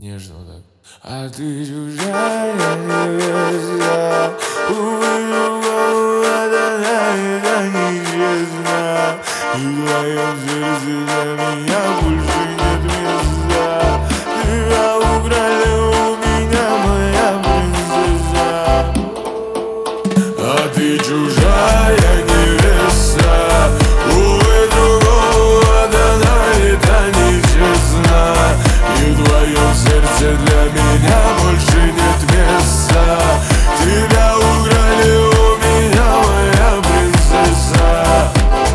нежно вот так. А ты чужая невеста, увы, другого это нечестно. И в твоем сердце для меня больше нет места. Тебя украли у меня, моя принцесса. А ты чужая невеста, увы, другого дана, это нечестно. И в твоем сердце для меня больше нет места. Тебя украли у меня, моя принцесса.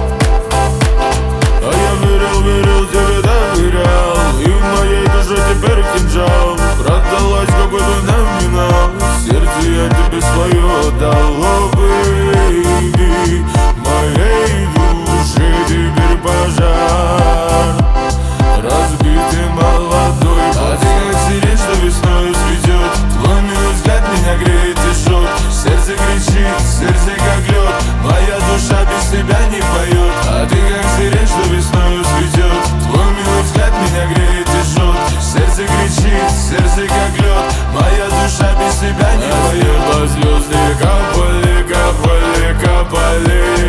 А я верил, тебе доверял, и в моей душе теперь кинжал. Продалась какой-то номинал, сердце я тебе свое отдал. О, бэйби, моей душе теперь пожар. Разбитый молодой, а ты как сирень, что весною цветет. Твой милый взгляд меня греет и жжет. Сердце кричит, сердце как лед. Моя душа без тебя не поет. А ты как сирень, что весною цветет. Твой милый взгляд меня греет и жжет. Сердце кричит, сердце как лед. Моя душа без тебя не поет. По звезды капали, капали, капали.